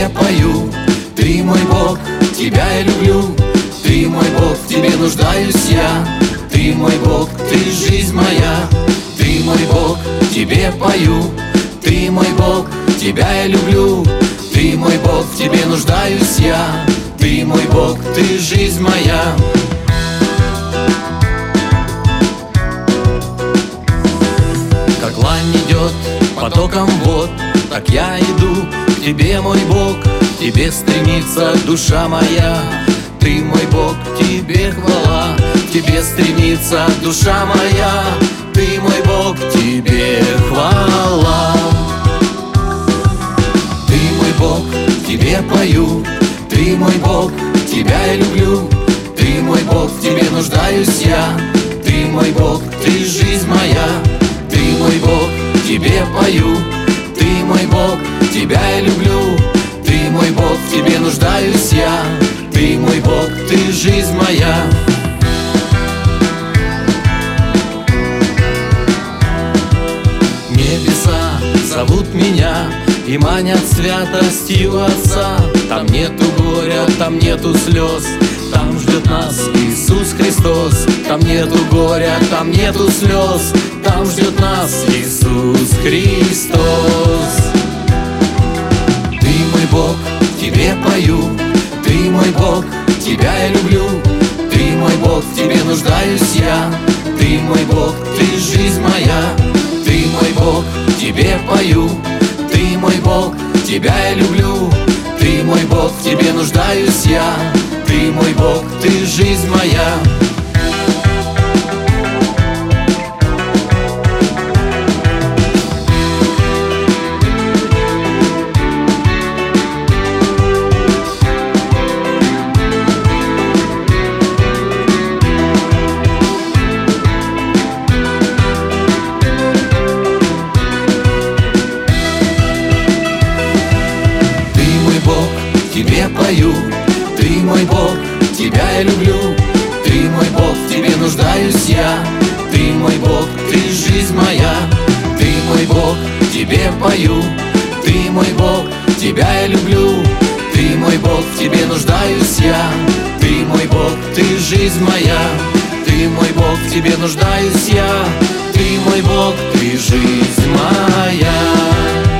тебе пою. Ты мой Бог, тебя я люблю. Ты мой Бог, в тебе нуждаюсь я. Ты мой Бог, ты жизнь моя. Ты мой Бог, тебе пою. Ты мой Бог, тебя я люблю. Ты мой Бог, в тебе нуждаюсь я. Ты мой Бог, ты жизнь моя. Как лань идет потоком вод, так я иду к тебе, мой Бог. К тебе стремится душа моя. Ты мой Бог, тебе хвала. К тебе стремится душа моя. Ты мой Бог, тебе хвала. Ты мой Бог, тебе пою. Ты мой Бог, тебя я люблю. Ты мой Бог, в тебе нуждаюсь я. Ты мой Бог, ты жизнь моя. Ты мой Бог, тебе пою. Ты мой Бог, тебя я люблю. Ты мой Бог, в тебе нуждаюсь я. Ты мой Бог, ты жизнь моя. Небеса зовут меня и манят святостью Отца. Там нету горя, там нету слез, там ждет нас Иисус Христос. Там нету горя, там нету слез, там ждет нас Иисус Христос. Ты мой Бог, тебе пою. Ты мой Бог, тебя я люблю. Ты мой Бог, в тебе нуждаюсь я. Ты мой Бог, ты жизнь моя. Ты мой Бог, тебе пою. Ты мой Бог, тебя я люблю. Ты мой Бог, в тебе нуждаюсь я. Ты мой Бог, ты жизнь моя. Тебе пою. Ты мой Бог, тебя я люблю. Ты мой Бог, в тебе нуждаюсь я. Ты мой Бог, ты жизнь моя. Ты мой Бог, тебе пою. Ты мой Бог, тебя я люблю. Ты мой Бог, в тебе нуждаюсь я. Ты мой Бог, ты жизнь моя. Ты мой Бог, в тебе нуждаюсь я. Ты мой Бог, ты жизнь моя.